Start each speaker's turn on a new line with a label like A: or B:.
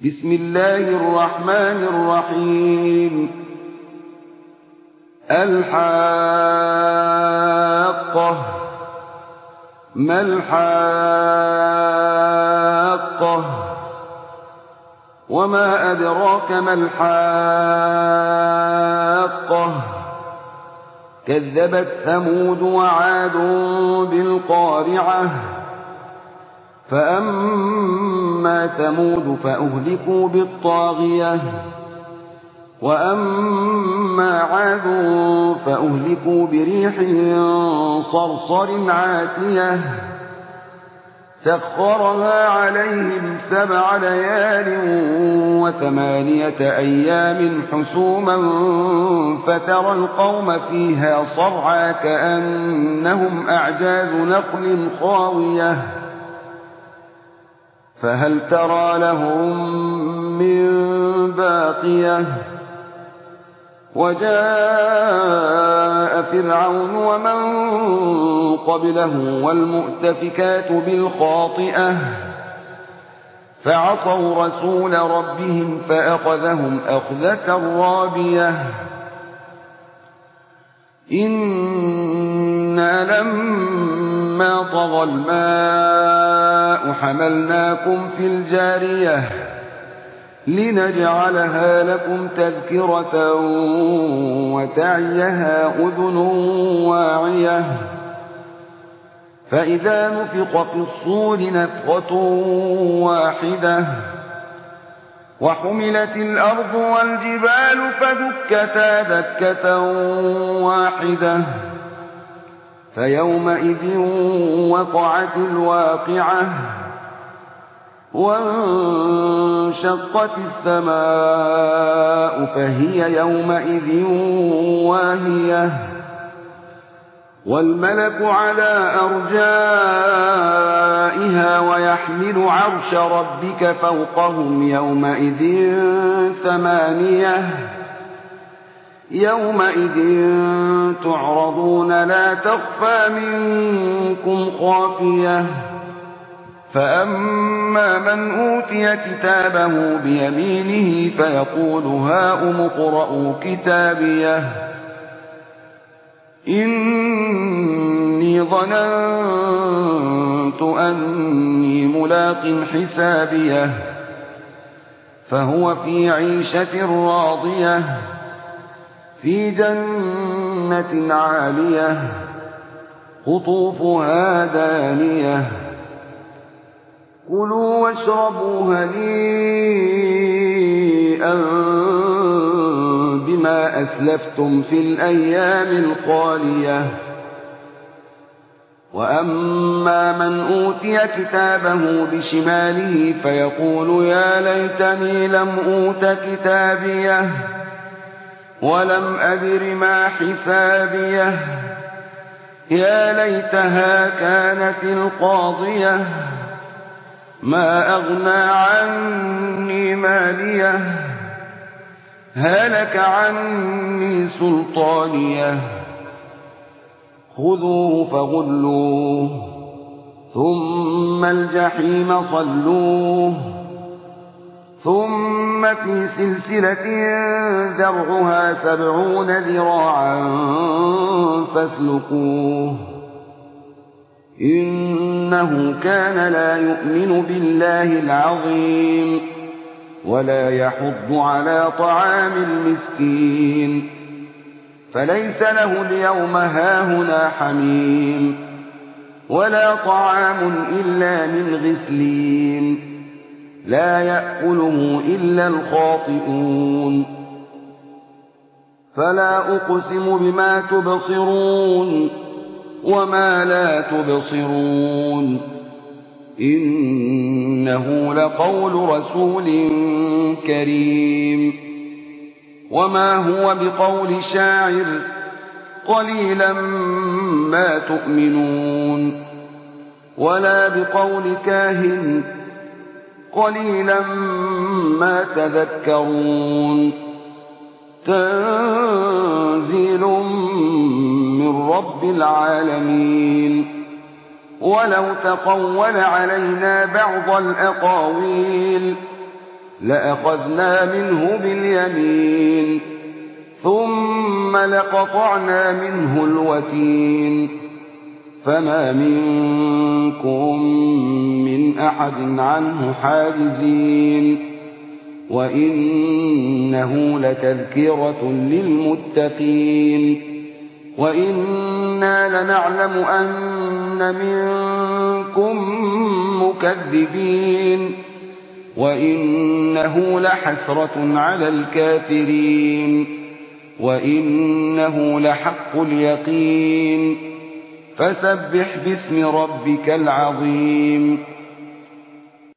A: بسم الله الرحمن الرحيم. الحاقة. ما الحاقة؟ وما أدراك ما الحاقة؟ كذبت ثمود وعاد بالقارعة. فأما ثمود فأهلكوا بالطاغية، وأما عاد فأهلكوا بريح صرصر عاتية سخرها عليهم 7 ليال و8 أيام حسوما فترى القوم فيها صرعى كأنهم أعجاز نخل خاوية فهل ترى لهم من باقية. وجاء فرعون ومن قبله والمؤتفكات بالخاطئة فعصوا رسول ربهم فأخذهم أخذة رابية. إنا لما طغى الماء حملناكم في الجارية لنجعلها لكم تذكرة وتعيها أذن واعية. فإذا نفخ في الصور نفخة واحدة وحملت الأرض والجبال فدكتا دكة واحدة فيومئذ وقعت الواقعة وانشقت السماء فهي يومئذ واهية والملك على أرجائها ويحمل عرش ربك فوقهم يومئذ 8. يومئذ تعرضون لا تخفى منكم خافية. فأما من أوتي كتابه بيمينه فيقول هاؤم اقرءوا كتابيه إني ظننت أني ملاق حسابيه فهو في عيشة راضية في جنة عالية قطوفها دانية كلوا واشربوا هنيئا بما أسلفتم في الأيام الخالية. وأما من أوتي كتابه بشماله فيقول يا ليتني لم أوت كتابيه ولم أدر ما حسابيه يا ليتها كانت القاضية ما أغنى عني ماليه هلك عني سلطانيه خذوه فغلوه ثم الجحيم صلوه ثم في سلسلة ذرعها 70 ذراعا فاسلكوه إنه كان لا يؤمن بالله العظيم ولا يحض على طعام المسكين فليس له اليوم هاهنا حميم ولا طعام إلا من غسلين لا يأكله إلا الخاطئون. فلا أقسم بما تبصرون وما لا تبصرون إنه لقول رسول كريم وما هو بقول شاعر قليلا ما تؤمنون ولا بقول كاهن قليلا ما تذكرون تنزيل من رب العالمين ولو تقول علينا بعض الأقاويل لأخذنا منه باليمين ثم لقطعنا منه الوتين فما منكم من أحد عنه حاجزين وإنه لتذكرة للمتقين وإنا لنعلم أن منكم مكذبين وإنه لحسرة على الكافرين وإنه لحق اليقين فسبح باسم ربك العظيم